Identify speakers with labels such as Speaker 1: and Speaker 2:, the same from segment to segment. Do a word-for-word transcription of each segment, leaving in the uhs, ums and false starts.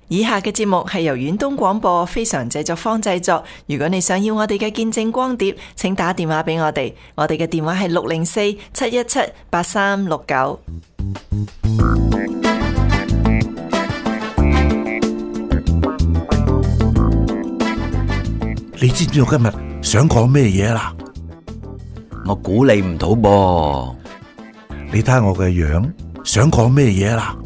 Speaker 1: 以下嘅節目係由遠東廣播非常製作坊製作。如果你想要我哋嘅見證光碟，請打電話俾我哋。我哋嘅電話係六零四七一七八三六九。
Speaker 2: 你知唔知我今日想講咩嘢啦？
Speaker 3: 我估你唔到噃。
Speaker 2: 你睇下我嘅樣，想講咩嘢啦？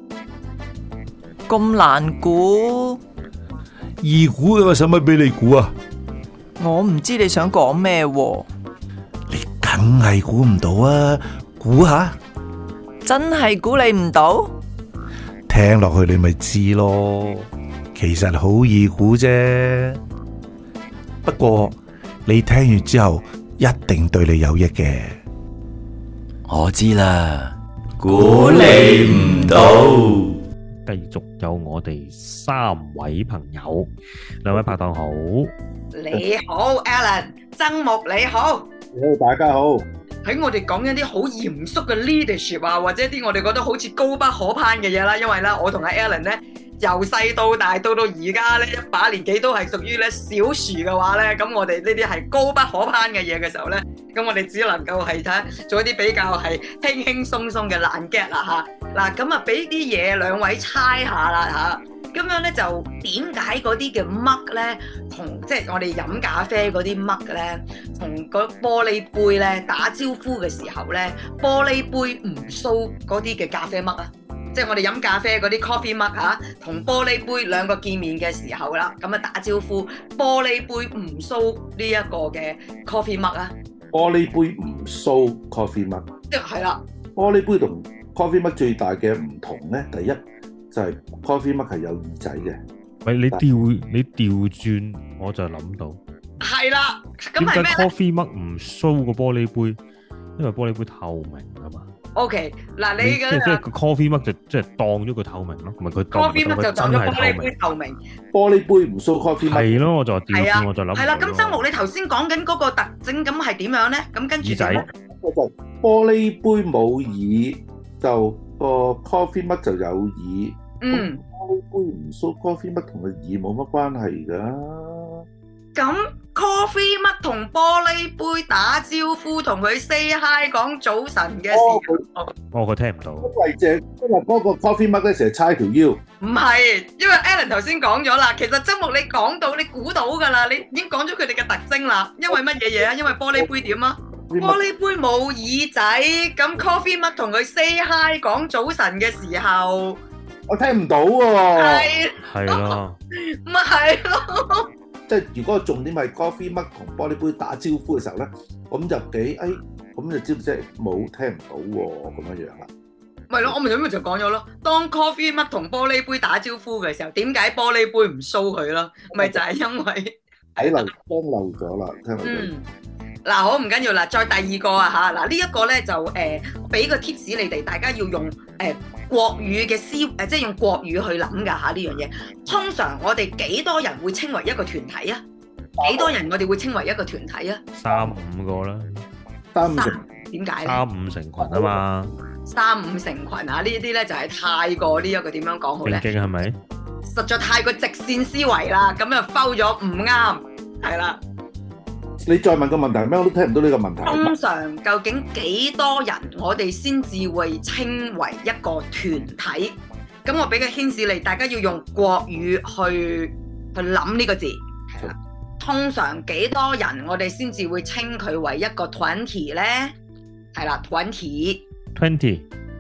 Speaker 1: 咁難估，
Speaker 2: 易估嘅，我使乜俾你估啊？
Speaker 1: 我唔知你想講咩喎。
Speaker 2: 你梗係估唔到啊！估下，
Speaker 1: 真係估你唔到？
Speaker 2: 聽落去你咪知咯。其實好易估啫。不過你聽完之後一定對你有益嘅。
Speaker 3: 我知啦，估你唔到。
Speaker 4: 繼續有我哋三位朋友，兩位拍檔好。
Speaker 5: 你好 Alan， 曾木你好。
Speaker 6: 好，大家好。
Speaker 5: 喺我哋講一啲好嚴肅嘅 leadership 啊，或者啲我哋覺得好似高不可攀嘅嘢啦，因為咧我同阿 Alan 咧由細到大到到而家咧一把年紀都係屬於咧小樹嘅話咧，咁我哋呢啲係高不可攀嘅嘢嘅時候咧，咁我哋只能夠係睇做一啲比較係輕輕鬆鬆嘅爛 get 啦吓。嗱，咁啊俾啲嘢兩位猜下啦吓。咁樣咧就點解嗰啲嘅 mug 咧，同即係我哋飲咖啡嗰啲 mug 咧，同個玻璃杯咧打招呼嘅時候咧，玻璃杯唔 show 嗰啲嘅咖啡 mug 啊？即係我哋飲咖啡嗰啲 coffee mug 嚇，同玻璃杯兩個見面嘅時候啦，咁啊打招呼，玻璃杯唔 show 呢一個嘅 coffee mug 啊？
Speaker 6: 玻璃杯唔 show coffee mug，
Speaker 5: 即係啦。
Speaker 6: 玻璃杯同 coffee mug 最大嘅唔同咧，第一就係 coffee mug 係有耳仔嘅。
Speaker 4: 喂，你調你調轉，我就諗到
Speaker 5: 係啦。咁係咩咧？
Speaker 4: 點解 coffee mug 唔 show 個玻璃杯？因為玻璃杯透明㗎嘛。
Speaker 5: OK， 嗱你嘅
Speaker 4: 即係即係個 coffee mug 就即係當咗佢透明咯，唔係佢
Speaker 5: coffee mug 就當咗玻璃杯透明。
Speaker 6: 玻璃杯唔 show coffee mug。
Speaker 4: 係咯，我就調轉我就諗。
Speaker 5: 係啦，咁生木你頭先講緊嗰個特徵，咁係點樣咧？咁跟住
Speaker 4: 耳仔。
Speaker 6: 就玻璃杯冇耳，就個 coffee mug 就有耳。
Speaker 5: 嗯。
Speaker 6: 玻璃杯唔 show coffee mug 同個耳冇乜關係㗎。
Speaker 5: 咁 coffee mug 同玻璃杯打招呼，同佢 say hi 講早晨嘅時候，
Speaker 4: 哦，佢聽唔到。
Speaker 6: 因為隻因為嗰個 coffee mug 咧成日叉條腰。
Speaker 5: 唔係，因為 Alan 頭先講咗啦，其實曾木你講到，你估到㗎啦，你已經講咗佢哋嘅特徵啦。因為乜嘢嘢啊？因為玻璃杯點啊？玻璃杯冇耳仔，咁 coffee mug 同佢 say hi 講早晨嘅時候，
Speaker 6: 我聽唔到喎。
Speaker 5: 係
Speaker 4: 係咯，
Speaker 5: 咪係咯？
Speaker 6: 即係如果個重點係 coffee mug 同玻璃杯打招呼嘅時候咧，咁就幾誒，咁就知道即係冇聽唔到喎，咁樣樣啦。
Speaker 5: 咪咯，我咪咁咪就講咗咯。當 coffee mug 同玻璃杯打招呼嘅時候，點解玻璃杯唔 show 佢咯？咪就係因為
Speaker 6: 睇漏聽漏咗啦，聽漏咗。
Speaker 5: 嗯，嗱好唔緊要啦，再第二個啊嚇，嗱呢一個咧就誒俾個 tips 你哋，大家要用誒國語嘅思誒，即係用國語去諗㗎嚇呢樣嘢。通常我哋幾多人會稱為一個團體啊？幾多人我哋會稱為一個團體啊？
Speaker 4: 三五個啦。
Speaker 6: 三五成。
Speaker 5: 點解咧？
Speaker 4: 三五成群啊嘛。
Speaker 5: 三五成群啊！呢啲咧就係太過呢一個點樣講好咧？
Speaker 4: 正經係咪？
Speaker 5: 實在太過直線思維啦，咁就摟咗唔啱，係啦。
Speaker 6: 你再問個問題係咩？我都聽唔到呢個問題。
Speaker 5: 通常究竟幾多人我哋先至會稱為一個團體？咁我俾個提示你，大家要用國語去去諗呢個字。係啦，通常幾多人我哋先至會稱佢為一個團體咧？係啦，團體。
Speaker 4: Twenty。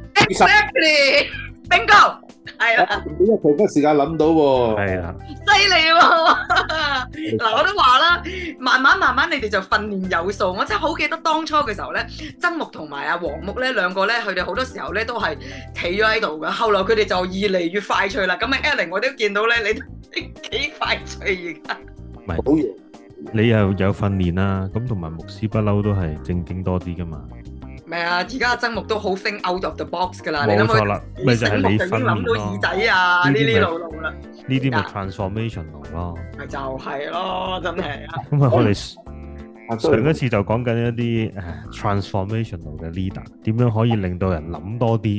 Speaker 5: Exactly。Bingo。係啦，
Speaker 6: 點解佢忽時間諗到喎？
Speaker 4: 係啦，
Speaker 5: 犀利喎！嗱，我都話啦，慢慢慢慢你哋就訓練有數。我真係好記得當初嘅時候咧，曾木同埋阿黃木咧兩個咧，佢哋好多時候咧都係企咗喺度㗎。後來佢哋就越嚟越快脆啦。咁啊 Ellen 我都見到咧，你幾快脆而家。
Speaker 4: 唔係，好嘢，你又有訓練啦。咁同埋牧師不嬲都係正經多啲㗎嘛。
Speaker 5: 唔係啊，而家曾木都好 think out of the box 㗎啦。
Speaker 4: 冇錯啦，咪就係你
Speaker 5: 訓練咯。已經諗到耳仔啊，呢啲路路啦。
Speaker 4: 呢啲咪 transformational 咯。
Speaker 5: 咪就係咯，真係啊。
Speaker 4: 咁啊，我哋上一次就講緊一啲誒 transformational 嘅 leader，點樣可以令到人諗多啲，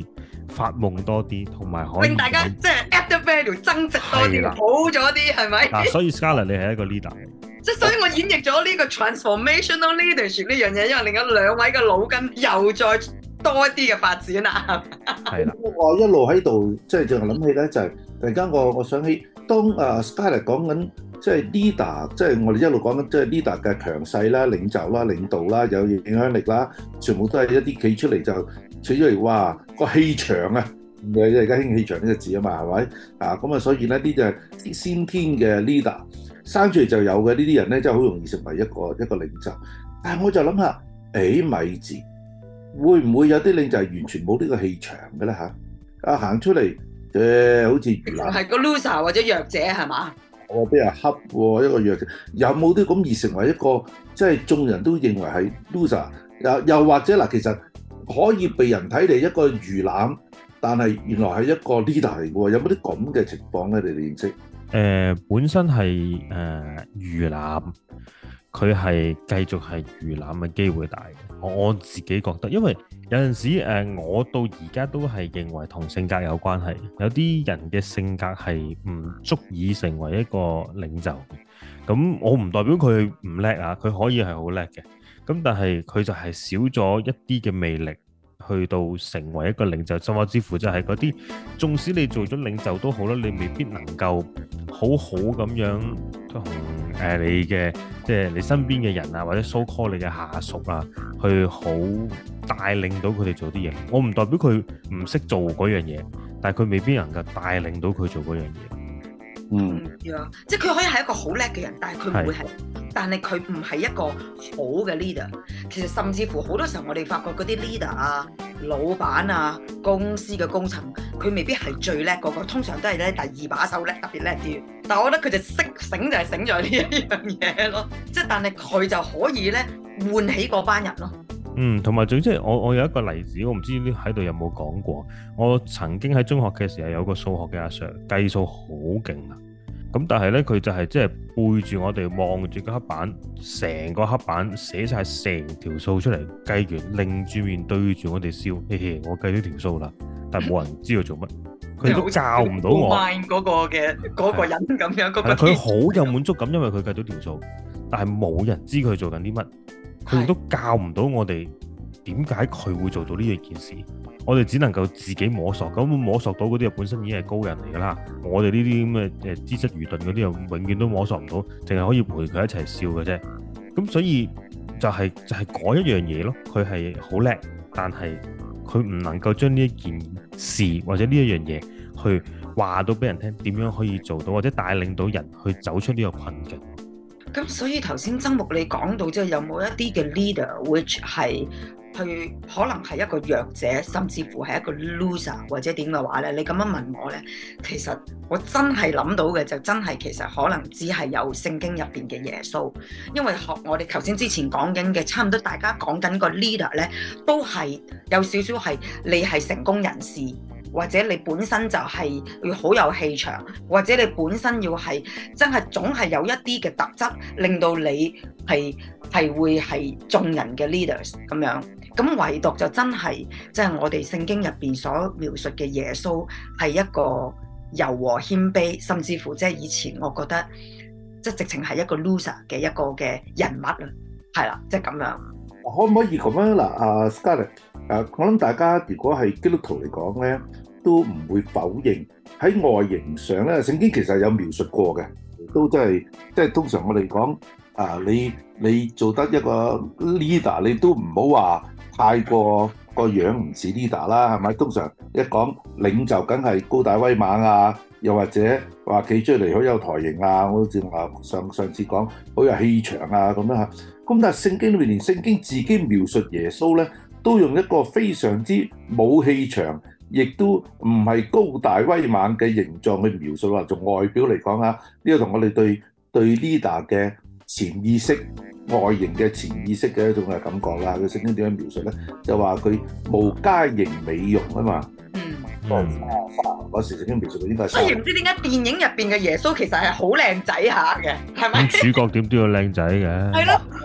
Speaker 4: 發夢多啲，同埋可以
Speaker 5: 令大家即係 add the value 增值多啲，
Speaker 4: 係啦
Speaker 5: 好咗啲係咪？
Speaker 4: 嗱，所以 Scarlett 你係一個 leader 嘅。
Speaker 5: 即係所以我演繹咗呢個 transformational leadership 呢樣嘢，因為另外兩位嘅腦筋又再多一啲嘅發展啦。
Speaker 4: 係啦，
Speaker 6: 我一路喺度即係就諗起咧，就係突然間我我想起當啊 Scarlett 講緊即係 leader，即係我哋一路講緊即係 leader 嘅強勢啦、領袖啦、領導啦、有影響力啦，全部都係一啲企出嚟就企出嚟，哇個氣場啊！你而家興氣場呢個字啊嘛，係咪啊？咁啊，所以咧呢就係先天嘅 leader 生出嚟就有嘅呢啲人咧，真係好容易成為一個一個領袖。但係我就諗下，誒咪字會唔會有啲領袖係完全冇呢個氣場嘅咧嚇？啊行出嚟誒、呃，好似魚腩
Speaker 5: 係個 loser 或者弱者係嘛？
Speaker 6: 我俾人恰喎，一個弱者，有冇啲咁而成為一個即係眾人都認為係 loser？又又或者嗱，其實可以被人睇嚟一個魚腩，但係原來係一個 leader 嚟嘅喎，有冇啲咁嘅情況咧？你哋認識？誒、
Speaker 4: 呃，本身係誒、呃、魚腩，佢係繼續係魚腩嘅機會大嘅。我我自己覺得，因為有陣時誒、呃，我到而家都係認為同性格有關係。有啲人嘅性格係唔足以成為一個領袖嘅。咁我唔代表佢唔叻啊，佢可以係好叻嘅。咁但係佢就係少咗一啲嘅魅力，去到成為一個領袖，甚至乎就係嗰啲，縱使你做咗領袖都好啦，你未必能夠好好咁樣同誒你嘅即係你身邊嘅人啊，或者 so call 你嘅下屬啊，去好帶領到佢哋做啲嘢。我唔代表佢唔識做嗰樣嘢，但係佢未必能夠帶領到佢做嗰樣嘢。
Speaker 6: 嗯，
Speaker 5: 即係佢可以係一個好叻嘅人，但係佢唔會係，但係佢唔係一個好嘅 leader。其實甚至乎好多時候我哋發覺嗰啲 leader 啊、老闆啊、公司嘅高層，佢未必係最叻嗰個，通常都係咧第二把手叻，特別叻啲。但係我覺得佢就識醒就係醒在呢一樣嘢咯，即係但係佢就可以咧喚起嗰班人咯。
Speaker 4: 嗯，同埋仲即係我我有一個例子，我唔知呢喺度有冇講過。我曾經喺中學嘅時候有個數學嘅阿 Sir 計數好勁啊，咁但係咧佢就係即係背住我哋望住個黑板，成個黑板寫晒成條數出嚟，計完擰住面對住我哋笑，嘿嘿，我計咗條數啦，但係冇人知道做乜，佢都教唔到我。
Speaker 5: 嗰個嘅嗰個人咁樣，嗰個
Speaker 4: 佢好有滿足感，因為佢計到條數，但係冇人知佢做緊啲乜。佢亦都教唔到我哋點解佢會做到呢一件事，我哋只能夠自己摸索。咁摸索到嗰啲本身已經係高人嚟㗎啦。我哋呢啲咁嘅誒資質愚鈍嗰啲又永遠都摸索唔到，淨係可以陪佢一齊笑嘅啫。咁所以就係、是、就係嗰一樣嘢咯。佢係好叻，但係佢唔能夠將呢一件事或者呢一樣嘢去話到俾人聽點樣可以做到，或者帶領到人去走出呢個困境。
Speaker 5: 咁所以頭先曾牧你講到，即係有冇一啲嘅 leader，which 係去可能係一個弱者，甚至乎係一個 loser 或者點嘅話咧？你咁樣問我咧，其實我真係諗到嘅就真係其實可能只係有聖經入邊嘅耶穌，因為學我哋頭先之前講緊嘅，差唔多大家講緊個 leader 咧，都係有少少係你係成功人士。或者你本身就係要好有氣場，或者你本身要係真係總係有一啲嘅特質，令到你係係會係眾人嘅 leaders 咁樣。咁唯獨就真係即係我哋聖經入邊所描述嘅耶穌係一個柔和謙卑，甚至乎即係以前我覺得即係直情係一個 loser 嘅一個嘅人物啦，係啦，即係咁樣。
Speaker 6: 可唔可以咁樣嗱？阿 Scarlett，誒，我諗大家如果係基督徒嚟講咧，都唔會否認喺外形上咧，聖經其實有描述過嘅，都真係即係通常我哋講啊，你你做得一個 leader，你都唔好話太過個樣唔似 leader 啦，係咪？通常一講領袖，梗係高大威猛啊，又或者話企出嚟好有台型啊，我好似話上上次講好有氣場啊咁樣嚇。咁但係聖經裏面連聖經自己描述耶穌咧，都用一個非常之冇氣場，亦都唔係高大威猛嘅形狀去描述啦。從外表嚟講啊，呢個同我哋對對 leader 嘅潛意識、外形嘅潛意識嘅一種嘅感覺啦。佢聖經點樣描述咧？就話佢無佳形美容啊嘛。
Speaker 5: 嗯。
Speaker 6: 嗰時聖經描述到應該係。
Speaker 5: 所以唔知點解電影入邊嘅耶穌其實係好靚仔下嘅，係咪？
Speaker 4: 咁主角點都要靚仔嘅。
Speaker 5: 係咯，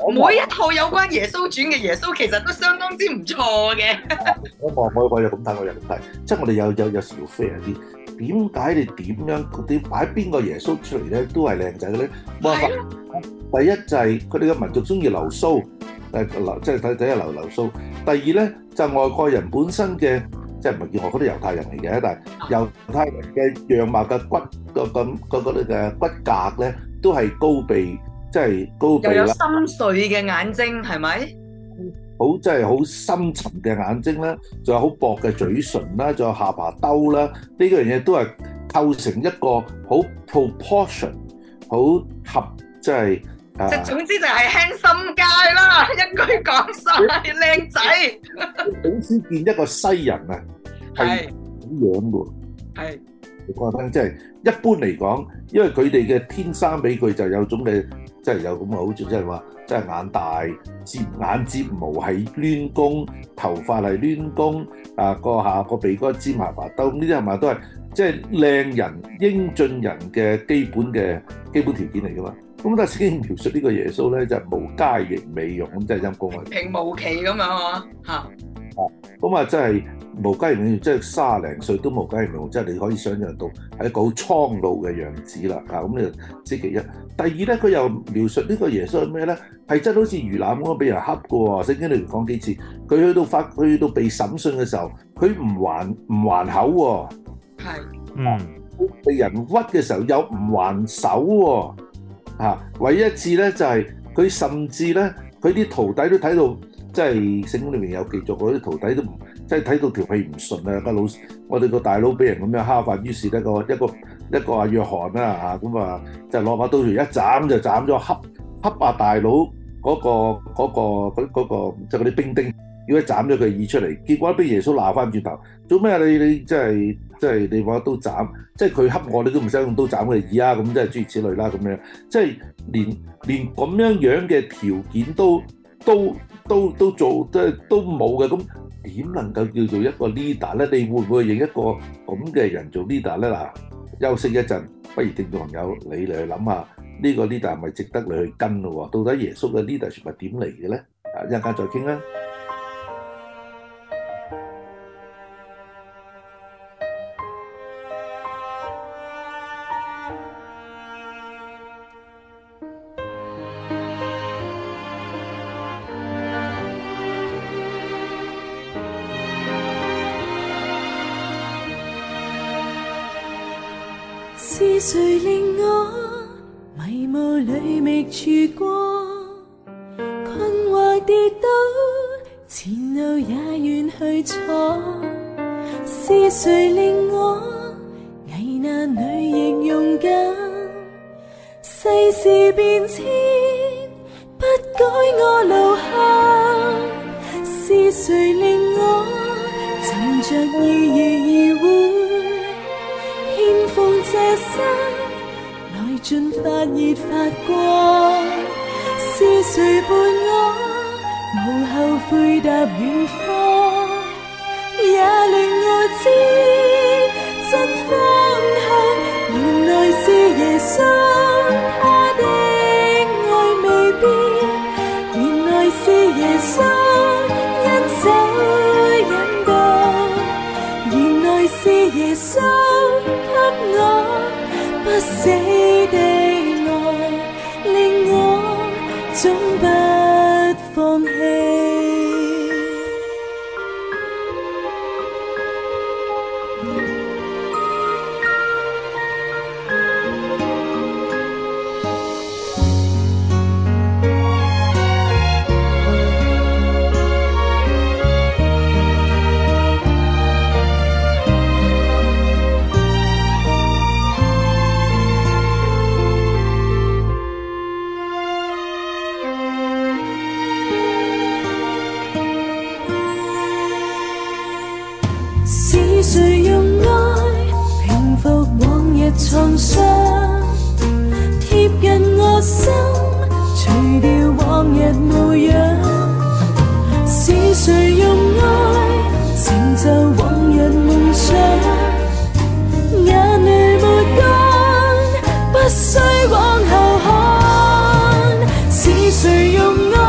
Speaker 5: 每一套有關耶穌傳嘅耶穌，其實都相當之唔錯嘅。
Speaker 6: 我望我我又咁睇，我又咁睇，即係我哋有有有時要 fair 啲。點解你點樣點擺邊個耶穌出嚟咧，都係靚仔嘅咧？冇辦法。第一就係佢哋嘅民族中意留鬚，誒留即係睇睇下留留鬚。第二咧就係外國人本身嘅，即係唔係叫外國啲猶太人嚟嘅，但係猶太人嘅樣貌嘅骨個咁嗰嗰啲嘅骨骼咧，都係高鼻，即係高鼻啦。
Speaker 5: 又有深邃嘅眼睛，係咪？
Speaker 6: 好即係好深沉嘅眼睛啦，仲有好薄嘅嘴唇啦，仲有下巴兜啦，呢樣嘢都係構成一個好 proportion 好合即係。
Speaker 5: 即係總之就係輕心街啦，一句講晒，靚仔。
Speaker 6: 好少見一個西人啊，係咁樣嘅喎。係，我覺得即係一般嚟講，因為佢哋嘅天生俾佢就有種嘅，即係有咁嘅好處，即係話，即係眼大，睫眼睫毛係攣弓，頭髮係攣弓，啊個下個鼻哥尖下巴兜，呢啲係咪都係即係靚人、英俊人嘅基本嘅基本條件嚟㗎嘛？咁但係聖經描述呢個耶穌咧，就係無佳形美容，咁真係陰公啊！
Speaker 5: 平無奇咁樣啊嚇！
Speaker 6: 咁啊真係無佳形美容，即係卅零歲都無佳形美容，即係你可以想象到係一個好蒼老嘅樣子啦。啊咁呢個知其一。第二咧，佢又描述呢個耶穌係咩咧？係真係好似魚腩咁樣俾人恰嘅喎。聖經裏面講幾次，佢去到法，佢去到被審訊嘅時候，佢唔還唔還口喎。
Speaker 5: 係，
Speaker 4: 嗯，
Speaker 6: 被人屈嘅時候又唔還手喎。啊！唯一一次咧，就係、是、佢甚至咧，佢啲徒弟都睇到，即係聖經裏面有記載，嗰啲徒弟都唔，即係睇到條氣唔順啊！個老，我哋個大佬俾人咁樣蝦法，於是一個一個一個阿約翰啦嚇，咁啊就攞把刀條一斬就斬咗恰恰阿大佬嗰、那個嗰、那個嗰、那個即係嗰啲兵丁，如果斬咗佢耳出嚟，結果俾耶穌鬧翻轉頭，做咩啊？你你即係即係你攞刀斬？即係佢恰我，你都唔使用刀斬佢耳啊！咁即係諸如此類啦，咁樣即係連連咁樣樣嘅條件都都都都做，即係都冇嘅，咁點能夠叫做一個 leader 咧？你會唔會認一個咁嘅人做 leader 咧？嗱，休息一陣，不如聽眾朋友你嚟去諗下，呢個 leader 係咪值得你去跟咯？到底耶穌嘅 leadership係點嚟嘅咧？啊，一陣間再傾啦。
Speaker 7: 是誰令我迷霧裏覓處過？困惑跌倒，前路也願去闖。是誰令我危難裏亦勇敢？世事變遷，不改我路向。是誰令我尋着意義而活？獻奉這生來盡發熱發光。是誰伴我無後悔踏遠方？也令我知真方向，原來是耶穌，他的愛未變，原來是耶穌恩手引導，原來是耶穌給我不死的愛，令我總不放棄。是誰用愛平復往日創傷，貼近我心，除掉往日模樣？是誰用愛成就往日夢想？眼淚沒乾，不需往後看。是誰用愛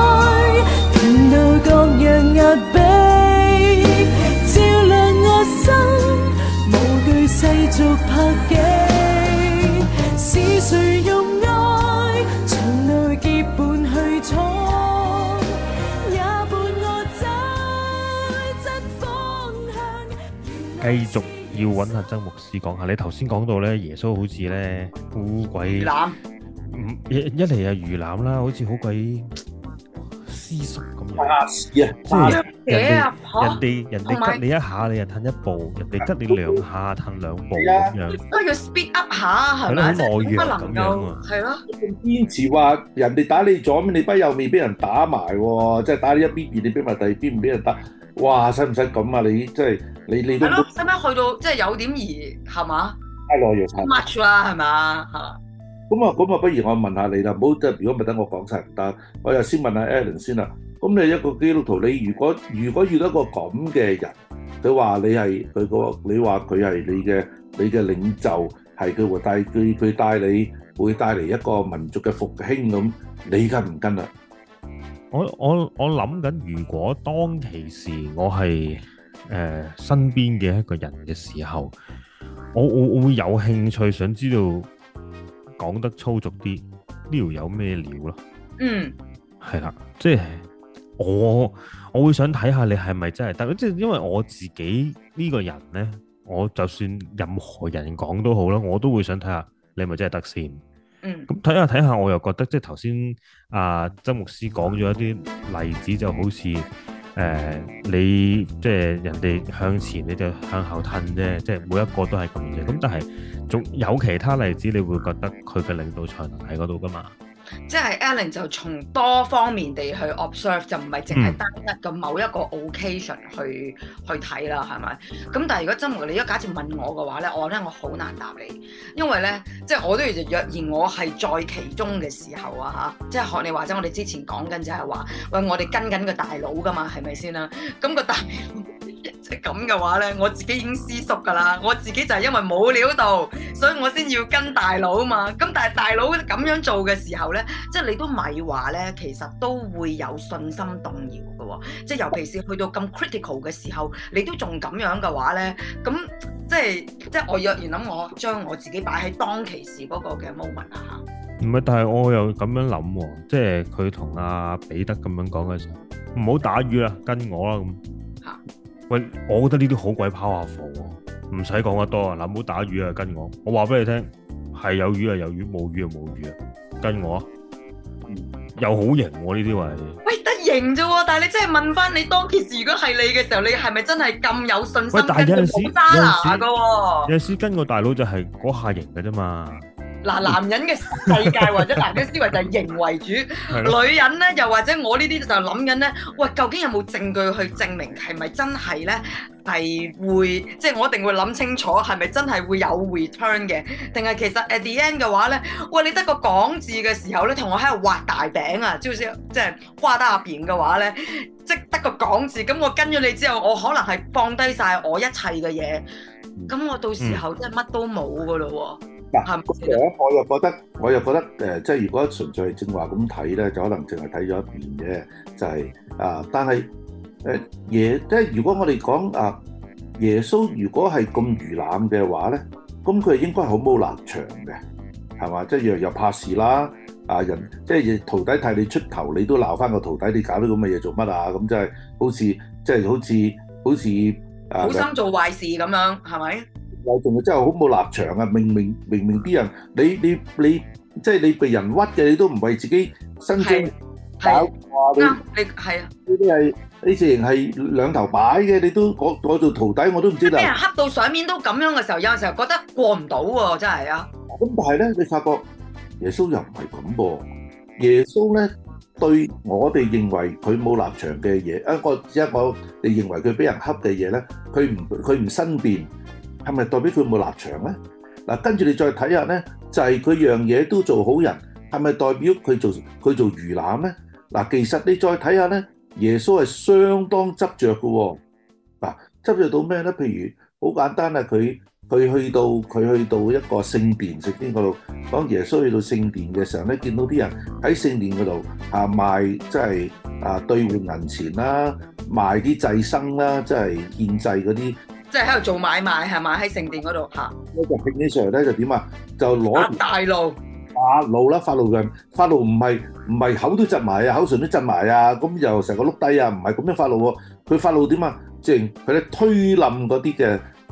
Speaker 4: 繼續要揾下曾牧師講下。你頭先講到咧，耶穌好似咧好鬼
Speaker 5: 攬
Speaker 4: 唔一一嚟啊魚腩啦，好似好鬼私塾咁樣。
Speaker 6: 巴士啊，
Speaker 4: 即係人哋
Speaker 5: 嘢啊嚇
Speaker 4: 人哋人哋吉你一下，你又褪一步；人哋吉你兩下，褪兩步咁樣。
Speaker 5: 都要 speed up 下係
Speaker 4: 係咯，
Speaker 5: 咪？
Speaker 4: 好
Speaker 5: 即係
Speaker 4: 懦弱
Speaker 5: 不能
Speaker 4: 咁樣
Speaker 5: 夠
Speaker 4: 啊！
Speaker 5: 係咯。
Speaker 6: 堅持話人哋打你左邊，你跛右面俾人打埋喎，即係打你一邊邊，你俾埋第二邊唔俾人打。哇！使唔使咁啊？你即係你你都
Speaker 5: 係咯，使唔使去到即係有點而係嘛
Speaker 6: 太懦弱太。
Speaker 5: much 啦係嘛嚇？
Speaker 6: 咁啊，咁啊，不如我問下你啦，唔好即係如果咪等我講晒唔得，我又先問下 Alan 先啦。咁你一個基督徒，你如果如果遇到一個咁嘅人，佢話你係佢個，你話佢係你嘅你嘅領袖，係佢會帶佢佢帶你會帶嚟一個民族嘅復興咁，你跟唔跟啊？
Speaker 4: 我我我諗緊，如果當其時我係誒、呃、身邊嘅一個人嘅時候，我我我會有興趣想知道，講得粗俗啲，呢條有咩料咯？
Speaker 5: 嗯，
Speaker 4: 係啦，即係我我會想睇下你係咪真係得，即係因為我自己呢個人呢，我就算任何人講都好啦，我都會想睇下你係咪真係得先。
Speaker 5: 嗯，
Speaker 4: 咁睇下睇下，我又覺得即係頭先阿曾牧師講咗一啲例子，就好似誒、呃、你即係人哋向前，你就向後褪啫，即係每一個都係咁嘅。咁但係仲有其他例子，你會覺得佢嘅領導才能喺嗰度噶嘛？
Speaker 5: 即係 Alan 就從多方面地去 observe，就唔係淨係單一嘅某一個 occasion 去、嗯、去睇啦，係咪？咁但係如果曾牧，你如果假設問我嘅話咧，我咧我好難答你，因為咧即係我都要若然我係在其中嘅時候啊嚇，即係學你話齋，我哋之前講緊就係話，喂我哋跟緊個大佬噶嘛，係咪先啦？咁個大佬即係咁嘅話咧，我自己已經私塾噶啦，我自己就係因為冇料到，所以我先要跟大佬嘛。咁但係大佬咁樣做嘅時候咧，即係你都咪話咧，其實都會有信心動搖嘅喎。即係尤其是去到咁 critical 嘅時候，你都仲咁樣嘅話咧，咁即係即係我若然諗，我將我自己擺喺當其時嗰個嘅 moment 啊嚇。
Speaker 4: 唔係，但係我又咁樣諗喎，即係佢同阿彼得咁樣講嘅時候，唔好打魚啦，跟我啦咁。嚇！喂，我覺得呢啲好鬼拋下火喎，唔使講得多啊！嗱，唔好打魚啊，跟我。我話俾你聽，係有魚啊有魚，冇魚啊冇魚啊，跟我啊！又好型喎呢啲位。喂，得型啫喎，但係你真係問翻你當其時，如果係你嘅時候，你係咪真係咁有信心？ 喂，但係有陣時，有陣時
Speaker 5: 嘅喎，
Speaker 4: 有陣時跟個大佬就係嗰下型嘅啫嘛。
Speaker 5: 嗱，男人嘅世界或者男人思維就係型為主，女人咧又或者我呢啲就諗緊咧，喂，究竟有冇證據去證明係咪真係咧係會，即係我一定會諗清楚係咪真係會有 return 嘅，定係其實 at the end 嘅話咧，喂，你得個講字嘅時候咧，同我喺度畫大餅啊，即係即係畫得下邊嘅話咧，即係得個講字，咁我跟咗你之後，我可能係放低晒我一切嘅嘢，咁我到時候真係乜都冇噶咯喎。
Speaker 6: 嗱，咁樣我又覺得，我又覺得誒、呃，即係如果純粹係正話咁睇咧，就可能淨係睇咗一邊嘅，就係、是、啊，但係誒耶，即係如果我哋講啊，耶穌如果係咁魚腩嘅話咧，咁佢應該好冇立場嘅，係嘛？即係又又怕事啦，啊人即係徒弟替你出頭，你都鬧翻個徒弟，你搞啲咁嘅嘢做乜啊？咁即係好似即係好似好似啊，
Speaker 5: 好心做壞事咁樣，係咪？
Speaker 6: 又仲係真係好冇立場啊！明明明明啲人，你你你，即係你被人屈嘅，你都唔為自己伸張搞話你，
Speaker 5: 你係啊？
Speaker 6: 呢啲係呢隻型係兩頭擺嘅，你都我我做徒弟我都唔知啦。俾
Speaker 5: 人恰到上面都咁樣嘅時候，有陣時候覺得過唔到喎，真係啊！
Speaker 6: 咁但係咧，你發覺耶穌又唔係咁噃。耶穌咧對我哋認為佢冇立場嘅嘢，一個一我哋認為佢俾人恰嘅嘢咧，佢唔佢唔申辯。係咪代表佢冇立場咧？嗱，跟住你再睇下咧，就係佢樣嘢都做好人，係咪代表佢做佢做魚腩咧？嗱，其實你再睇下咧，耶穌係相當執着嘅喎。嗱，執着到咩咧？譬如好簡單啊，佢佢去到佢去到一個聖殿聖經嗰度，當耶穌去到聖殿嘅時候咧，見到啲人喺聖殿嗰度啊賣，即係啊兌換銀錢啦，賣啲祭牲啦，即係獻祭嗰啲。
Speaker 5: 即係喺度做買賣係咪？喺聖殿嗰度嚇。
Speaker 6: 咧就興起上嚟咧就點啊？就攞
Speaker 5: 大路
Speaker 6: 法路啦，法路人法路唔係唔係口都窒埋啊，口唇都窒埋啊，咁又成個碌低啊，唔係咁樣法路喎。佢法路點啊？即係佢咧推冧嗰啲嘅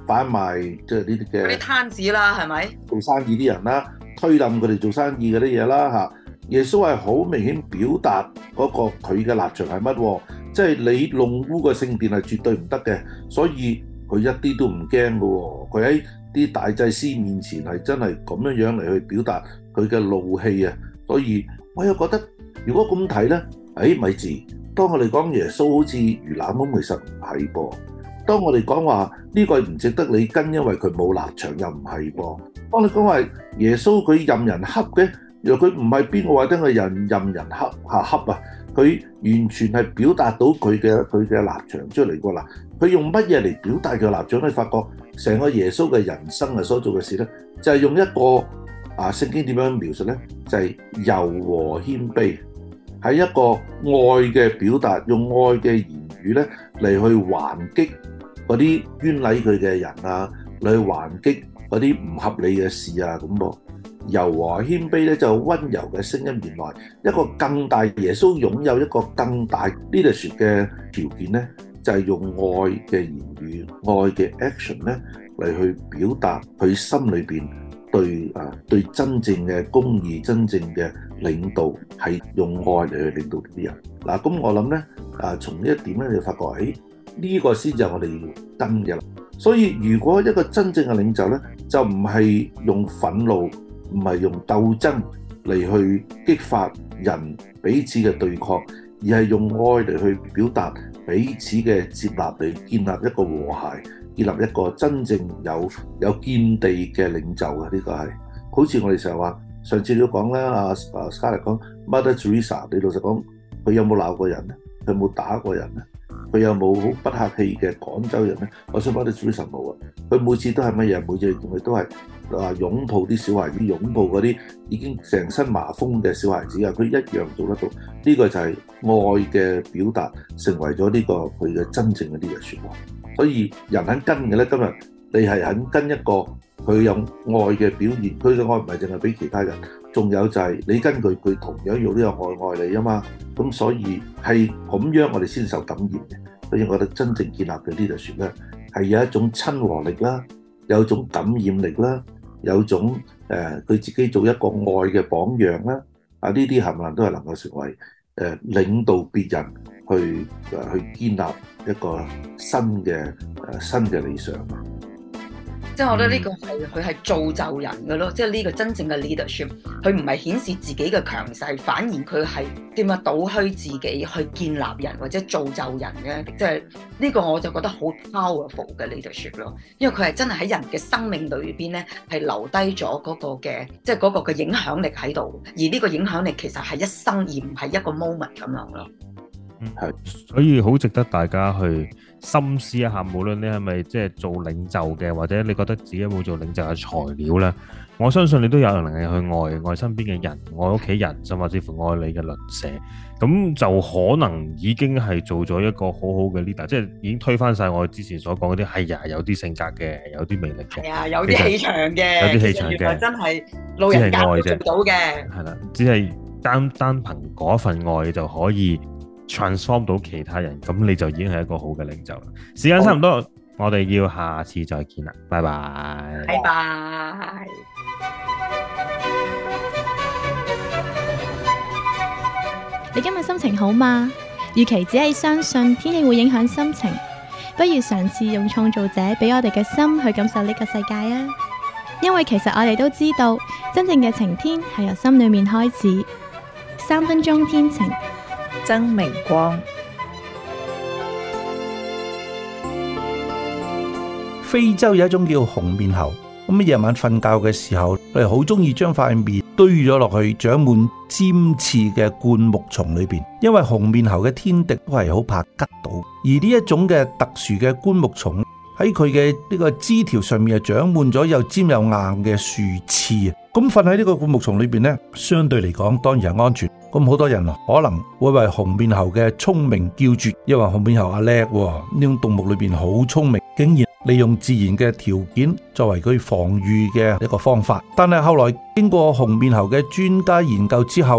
Speaker 6: 販賣即係呢啲
Speaker 5: 嗰啲
Speaker 6: 嘅
Speaker 5: 攤子啦，係咪？
Speaker 6: 做生意啲人啦，推冧佢哋做生意嗰啲嘢啦嚇。耶穌係好明顯表達嗰個佢嘅立場係乜喎？即係你弄污個聖殿係絕對唔得嘅，所以佢一啲都唔驚嘅喎。佢喺啲大祭司面前係真係咁樣樣嚟去表達佢嘅怒氣啊！所以我又覺得，如果咁睇咧，誒咪住，當我哋講耶穌好似魚腩咁，其實唔係噃。當我哋講話呢個唔值得你跟，因為佢冇立場，又唔係噃。當你講話耶穌佢任人恰嘅，若佢唔係邊個話得佢任任人恰下恰啊？佢完全係表達到佢嘅佢嘅立場出嚟㗎啦。佢用乜嘢嚟表達佢立場？你發覺成個耶穌嘅人生啊，所做嘅事咧，就係用一個啊聖經點樣描述咧？就係柔和謙卑，係一個愛嘅表達，用愛嘅言語咧嚟去還擊嗰啲冤禮佢嘅人啊，嚟去還擊嗰啲唔合理嘅事啊咁噃。柔和謙卑咧就溫柔嘅聲音，原來一個更大耶穌擁有一個更大 leadership 嘅條件咧，就係用愛嘅言語、愛嘅 action 咧嚟去表達佢心裏邊對啊對真正嘅公義、真正嘅領導係用愛嚟去領導啲人。嗱，咁我諗咧啊，從呢一點咧，你就發覺誒呢個先至係我哋要跟嘅啦。所以如果一個真正嘅領袖咧，就唔係用憤怒，唔係用鬥爭嚟去激發人彼此嘅對抗，而係用愛嚟去表達彼此嘅接納，嚟建立一個和諧，建立一個真正有有見地嘅領袖啊！呢個係好似我哋成日話，上次你都講啦，阿阿 Scarlett 講 Mother Teresa， 你老實講，佢有冇鬧過人咧？佢有冇打過人咧？佢有冇好不客氣嘅趕走人咧？我想 Mother Teresa 冇啊！佢每次都係乜嘢？每次佢都係啊擁抱啲小孩子，擁抱嗰啲已經成身麻風嘅小孩子啊！佢一樣做得到。呢個就係愛嘅表達，成為咗呢個佢嘅真正嘅呢個説話。所以人肯跟嘅咧，今日你係肯跟一個佢有愛嘅表現，佢嘅愛唔係淨係俾其他人，仲有就係你跟佢，佢同樣用呢個愛愛你啊嘛。咁所以係咁樣，我哋先受感染嘅。所以我覺得真正建立嘅呢條説咧，係有一種親和力啦，有一種感染力啦，有一種誒佢、呃、自己做一個愛嘅榜樣啦。啊，呢啲冚唪唥都係能夠成為誒、呃、領導別人去誒、呃、去建立一個新嘅誒、呃、新嘅理想。
Speaker 5: 即係我覺得呢個係佢係造就人嘅咯，即係呢個真正嘅 leadership，佢唔係顯示自己嘅強勢，反而佢係點樣倒虛自己去建立人或者造就人嘅，即係呢個我就覺得好 powerful 嘅 leadership 咯，因為佢係真係喺人嘅生命裏邊咧係留低咗嗰個嘅，即係嗰個嘅影響力喺度，而呢個影響力其實係一生而唔係一個 moment 咁樣咯。
Speaker 4: 嗯，係，所以好值得大家去深思一下，無論你係咪即係做領袖嘅，或者你覺得自己有冇做領袖嘅材料咧，我相信你都有能力去愛愛身邊嘅人，愛屋企人，甚至乎愛你嘅鄰舍，咁就可能已經係做咗一個好好嘅 leader，即係已經推翻晒我之前所講嗰啲係呀，有啲性格嘅，有啲魅力嘅，
Speaker 5: 係啊，有啲氣場嘅，
Speaker 4: 有啲氣場嘅，
Speaker 5: 真係老人家都做到嘅，
Speaker 4: 係啦，只係單單憑嗰份愛就可以transform 到其他人，咁你就已經係一個好嘅領袖啦。時間差唔多，哦、我哋要下次再見啦，拜拜。
Speaker 5: 拜拜。
Speaker 8: 你今日心情好嗎？與其只係相信天氣會影響心情，不如嘗試用創造者俾我哋嘅心去感受呢個世界啊！因為其實我哋都知道，真正嘅晴天係由心裏面開始。三分鐘天晴。
Speaker 1: 曾明光。
Speaker 2: 非洲有一種叫紅面猴，咁夜晚瞓覺嘅時候，佢哋好中意將塊面堆咗落去長滿尖刺嘅灌木叢裏邊，因為紅面猴嘅天敵都係好怕吉到，而呢一種嘅特殊嘅灌木叢喺佢嘅呢個枝條上面係長滿咗又尖又硬嘅樹刺啊！咁瞓喺呢個灌木叢裏邊呢，相對嚟講當然係安全。咁好多人可能會為紅面猴嘅聰明叫絕，因為紅面猴阿叻喎，呢種動物裏邊好聰明，竟然利用自然嘅條件作為佢防禦嘅一個方法。但係後來經過紅面猴嘅專家研究之後，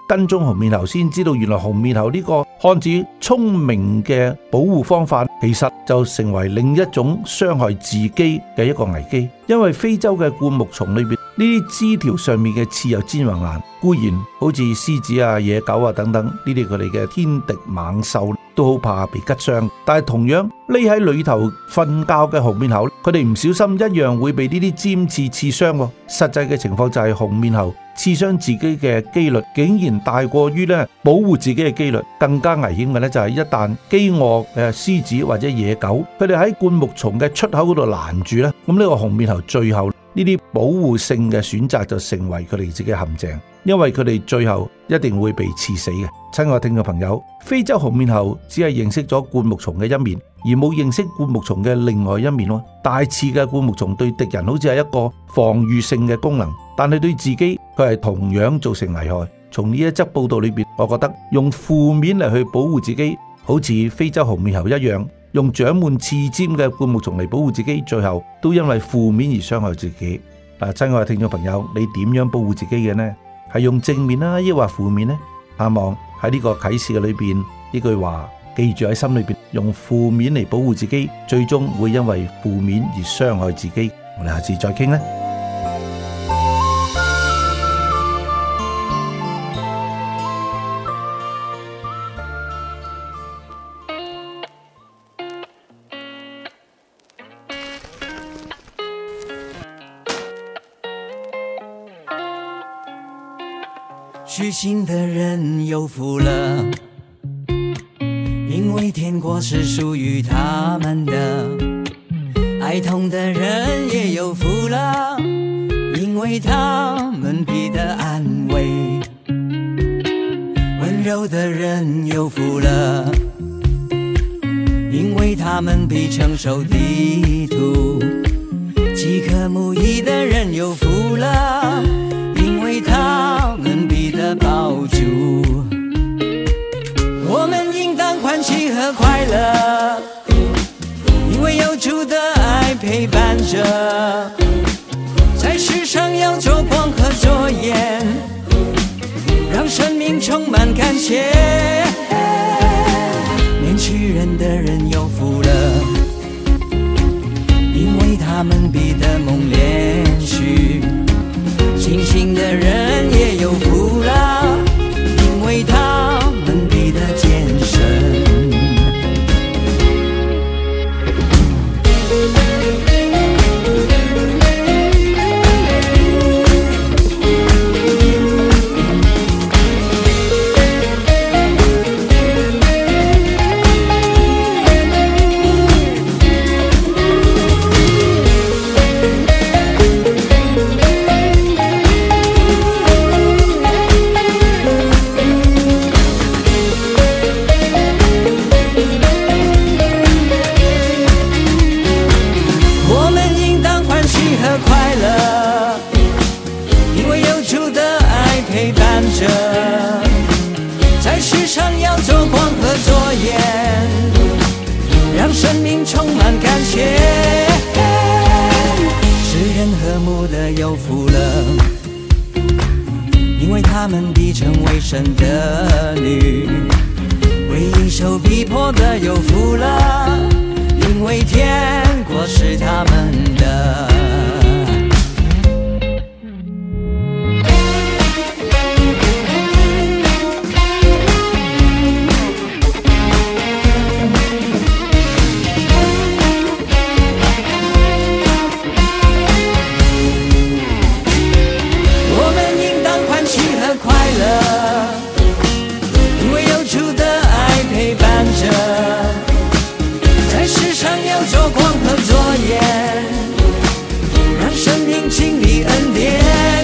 Speaker 2: 跟蹤紅面猴，先知道原來紅面猴呢個看似聰明嘅保護方法，其實就成為另一種傷害自己嘅一個危機。因為非洲嘅灌木叢裏邊，呢啲枝條上面嘅刺又尖又硬，固然好似獅子啊、野狗啊等等呢啲佢哋嘅天敵猛獸都好怕被吉傷，但係同樣匿喺裏頭瞓覺嘅紅面猴，佢哋唔小心一樣會被呢啲尖刺刺傷。實際嘅情況就係紅面猴刺傷自己嘅幾率竟然大過於咧保護自己嘅幾率。更加危險嘅咧就係一旦飢餓嘅獅子或者野狗，佢哋喺灌木叢嘅出口嗰度攔住咧，咁呢個紅面猴最後呢啲保護性嘅選擇就成為佢哋自己嘅陷阱，因為佢哋最後一定會被刺死嘅。親愛聽眾朋友，非洲紅面猴只係認識咗灌木叢嘅一面，而冇認識灌木叢嘅另外一面咯。大刺嘅灌木叢對敵人好似係一個防禦性嘅功能，但係對自己佢係同樣造成危害。從呢一則報道裏邊，我覺得用負面嚟去保護自己，好似非洲紅面猴一樣，用長滿刺尖嘅灌木叢嚟保護自己，最後都因為負面而傷害自己。嗱，親愛嘅聽眾朋友，你點樣保護自己嘅呢？係用正面啦，抑或負面呢？盼望喺呢個啟示嘅裏邊，呢句話記住喺心裏邊，用負面嚟保護自己，最終會因為負面而傷害自己。我哋下次再傾啦。
Speaker 9: 虚心的人有福了，因为天国是属于他们的。哀痛的人也有福了，因为他们必得安慰。温柔的人有福了，因为他们必承受地土。饥渴慕义的人有福了，因为他们必得饱足。我们应当欢喜和快乐，因为有主的爱陪伴着。在世上要做光和做盐，让生命充满感谢。年轻人的人有福了，因为他们必得梦连续。清醒的人也有福了，因为他们必得健身。在世上要做光和做盐，让生命充满感谢。世人和睦的有福了，因为他们必成为神的女。为义受逼迫的有福了，因为天国是他们的。在世上要做光和做盐，让生命经历恩典。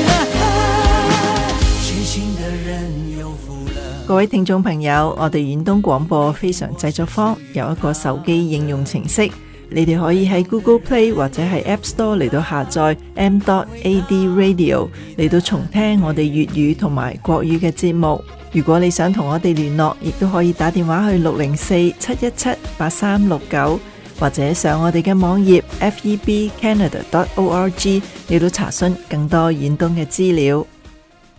Speaker 9: 虚心的人有福了。
Speaker 1: 各位聽眾朋友，我哋遠東廣播非常製作坊有一個手機應用程式，你哋可以喺 Google Play 或者係 App Store 嚟到下載 M A D Radio 嚟到重聽我哋粵語同埋國語嘅節目。如果你想同我哋聯絡，亦都可以打電話去六零四七一七八三六九，或者上我哋嘅網頁 F E B Canada dot org 嚟到查詢更多遠東嘅資料。